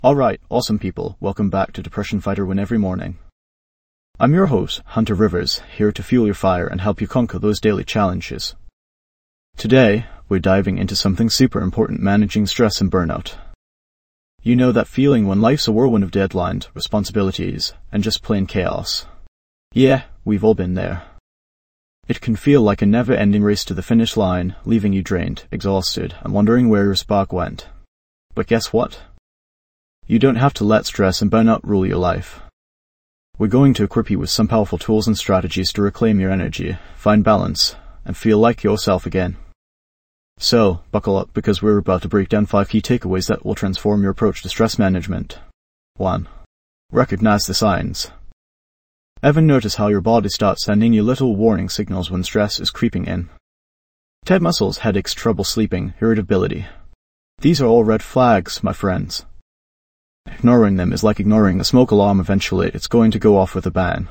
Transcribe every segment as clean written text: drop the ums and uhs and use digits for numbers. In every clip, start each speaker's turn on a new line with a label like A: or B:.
A: Alright, awesome people, welcome back to Depression Fighter Win Every Morning. I'm your host, Hunter Rivers, here to fuel your fire and help you conquer those daily challenges. Today, we're diving into something super important: managing stress and burnout. You know that feeling when life's a whirlwind of deadlines, responsibilities, and just plain chaos. Yeah, we've all been there. It can feel like a never-ending race to the finish line, leaving you drained, exhausted, and wondering where your spark went. But guess what? You don't have to let stress and burnout rule your life. We're going to equip you with some powerful tools and strategies to reclaim your energy, find balance, and feel like yourself again. So, buckle up because we're about to break down 5 key takeaways that will transform your approach to stress management. 1. Recognize the signs. Ever notice how your body starts sending you little warning signals when stress is creeping in? Tight muscles, headaches, trouble sleeping, irritability. These are all red flags, my friends. Ignoring them is like ignoring a smoke alarm. Eventually, it's going to go off with a bang.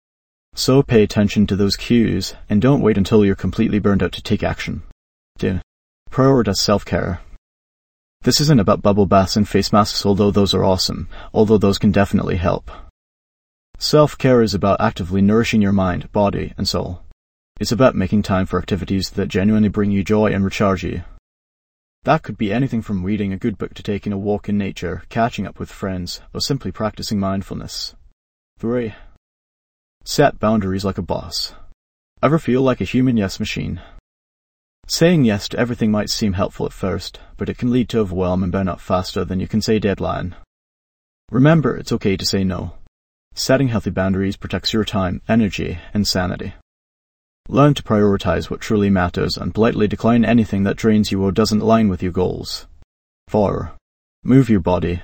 A: So pay attention to those cues, and don't wait until you're completely burned out to take action. 2. Prioritize self-care. This isn't about bubble baths and face masks, although those are awesome, although those can definitely help. Self-care is about actively nourishing your mind, body, and soul. It's about making time for activities that genuinely bring you joy and recharge you. That could be anything from reading a good book to taking a walk in nature, catching up with friends, or simply practicing mindfulness. 3. Set boundaries like a boss. Ever feel like a human yes machine? Saying yes to everything might seem helpful at first, but it can lead to overwhelm and burnout faster than you can say deadline. Remember, it's okay to say no. Setting healthy boundaries protects your time, energy, and sanity. Learn to prioritize what truly matters and politely decline anything that drains you or doesn't align with your goals. 4. Move your body.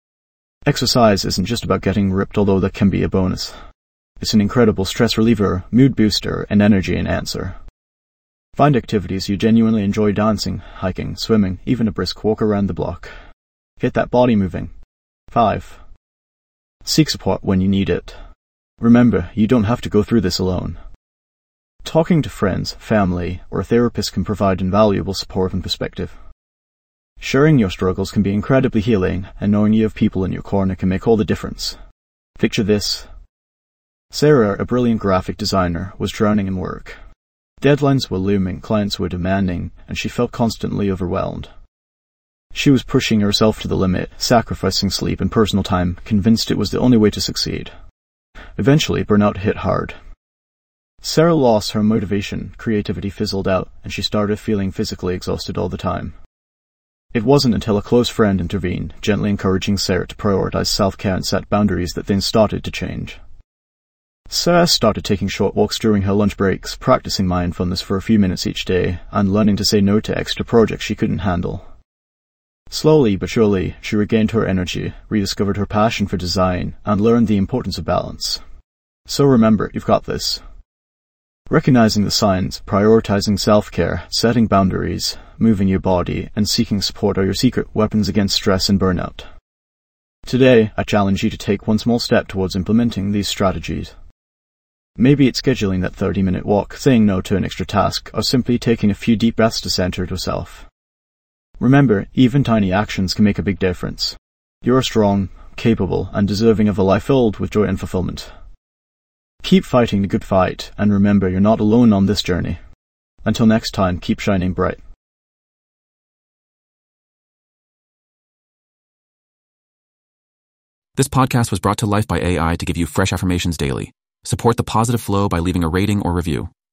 A: Exercise isn't just about getting ripped, although that can be a bonus. It's an incredible stress reliever, mood booster, and energy enhancer. Find activities you genuinely enjoy: dancing, hiking, swimming, even a brisk walk around the block. Get that body moving. 5. Seek support when you need it. Remember, you don't have to go through this alone. Talking to friends, family, or a therapist can provide invaluable support and perspective. Sharing your struggles can be incredibly healing, and knowing you have people in your corner can make all the difference. Picture this. Sarah, a brilliant graphic designer, was drowning in work. Deadlines were looming, clients were demanding, and she felt constantly overwhelmed. She was pushing herself to the limit, sacrificing sleep and personal time, convinced it was the only way to succeed. Eventually, burnout hit hard. Sarah lost her motivation, creativity fizzled out, and she started feeling physically exhausted all the time. It wasn't until a close friend intervened, gently encouraging Sarah to prioritize self-care and set boundaries, that things started to change. Sarah started taking short walks during her lunch breaks, practicing mindfulness for a few minutes each day, and learning to say no to extra projects she couldn't handle. Slowly but surely, she regained her energy, rediscovered her passion for design, and learned the importance of balance. So remember, you've got this. Recognizing the signs, prioritizing self-care, setting boundaries, moving your body, and seeking support are your secret weapons against stress and burnout. Today, I challenge you to take one small step towards implementing these strategies. Maybe it's scheduling that 30-minute walk, saying no to an extra task, or simply taking a few deep breaths to center yourself. Remember, even tiny actions can make a big difference. You're strong, capable, and deserving of a life filled with joy and fulfillment. Keep fighting the good fight, and remember, you're not alone on this journey. Until next time, keep shining bright.
B: This podcast was brought to life by AI to give you fresh affirmations daily. Support the positive flow by leaving a rating or review.